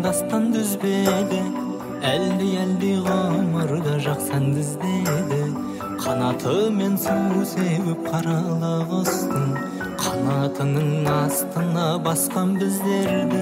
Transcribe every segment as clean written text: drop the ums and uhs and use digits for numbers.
дастан дүзбеді, әлді ғұмырда жақсан діздеді. Қанаты мен су сеуіп қарала құстың, қанатының астына басқан біздерді.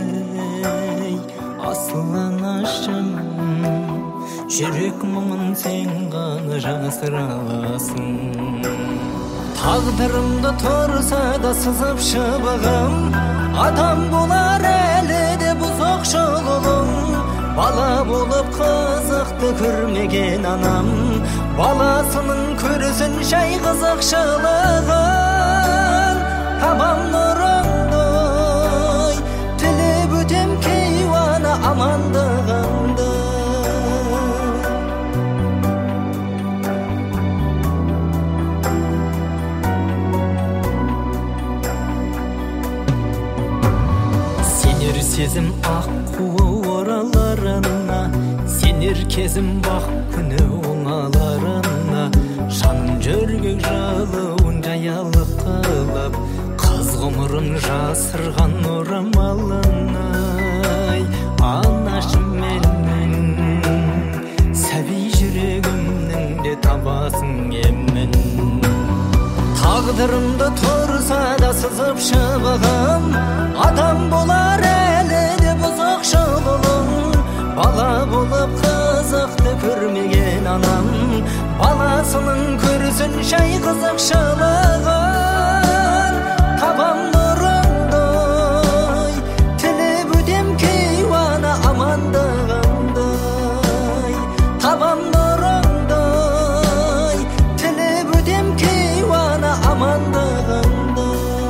Асыл анашым, жүрек мұңын сен ғана жасыра аласың. Тағдырымда тұрса да сызып шыбығым, адам болар әлі де бұзық жолым. Бала болып қызықты көрмеген анам, баласының көрсін жай қызықшылығын. Табам нұрыңды, тілеп өтем кейуана амандығыңды. Сенер сезім ақ қуы ораларына, сенер кезім бақ күні оңаларына. Жаным жүргек жалуын жаялық қылып, қыз ғұмырын жасырған орамалына. Анашым менің, сәби жүрегімнің де табасың емін. Тағдырымда тұрса да сызып шыбығым, адам болар әлі де бұзық жолым. Бала болып қызықты көрмеген анам, баласының көрсін жай қызықшылығын. Табам нұрыңды, тілеп өтем кейуана амандығымды. Табам нұрыңды, тілеп өтем кейуана амандығымды.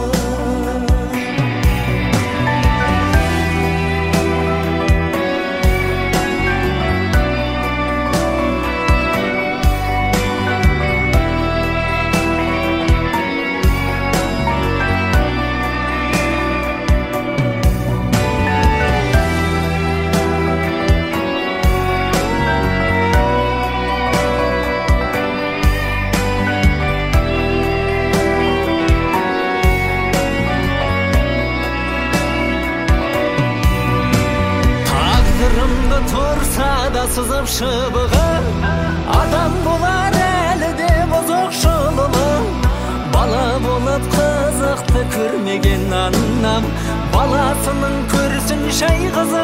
Тұрса да сызып шыбығым, адам болар әлі де бұзық жолым. Бала болып қызықты көрмеген анам, баласының көрсін жай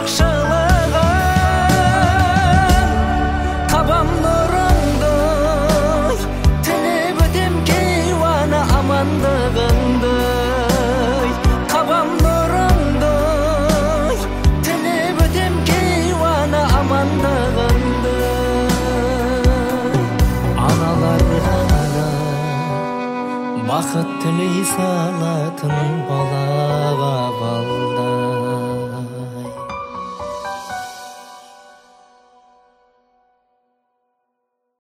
қызықшылығын. Табам нұрыңды, тілеп өтем кейуана амандығыңды. Табам нұрыңды, тілеп өтем кейуана амандығыңды. Аналарға да бақыт тілей салатын балаға балда.